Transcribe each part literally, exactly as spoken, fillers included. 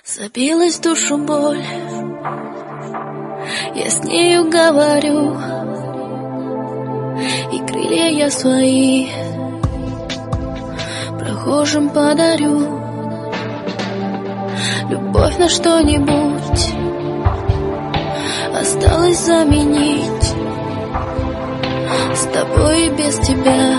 Забилась в душу боль, я с нею говорю, и крылья я свои прохожим подарю. Любовь на что-нибудь осталось заменить, с тобой и без тебя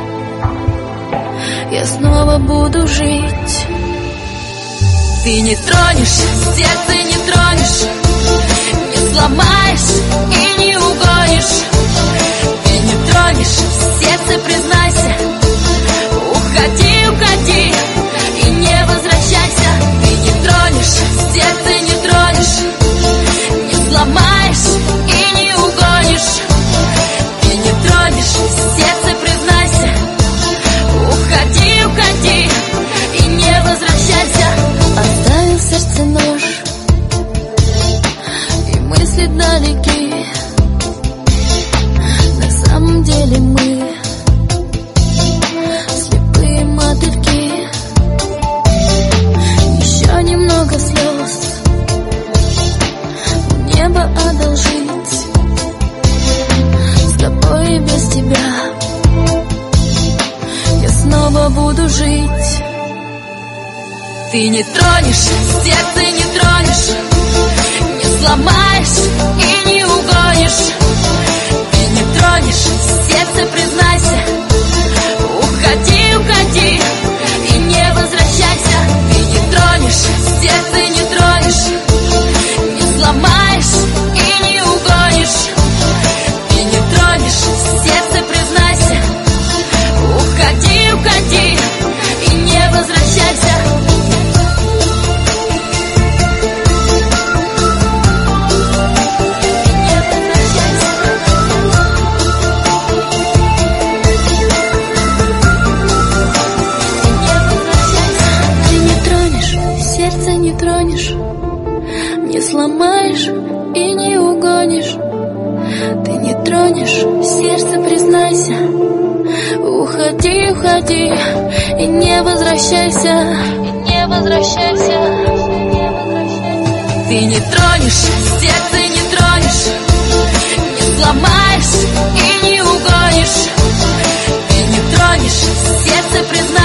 я снова буду жить. Ты не тронешь, сердце не тронешь, не сломаешь и не угонишь. Ты не тронешь, сердце признайся, уходи, уходи и не возвращайся. Ты не тронешь, сердце не тронешь, не сломаешь и не угонишь. Ты не тронешь, сердце признайся, уходи, уходи и не возвращайся. Оставил в сердце нож, и мысли далеки. На самом деле мы слепые мотыльки. Еще немного слез небо одолжить, с тобой и без тебя я снова буду жить. Ты не тронешь, сердце не тронешь, не сломаешь и не угонишь. Ты не тронешь, сердце признайся, уходи, уходи и не возвращайся. Ты не тронешь, сердце не тронешь, не сломаешь и не угонишь. Ты не тронешь, сердце признайся, уходи, уходи и не возвращайся. Не сломаешь и не угонишь. Ты не тронешь, сердце признайся, уходи, уходи и не возвращайся, и не возвращайся. Ты не тронешь, сердце не тронешь, не сломаешь и не угонишь. Ты не тронешь, сердце признайся.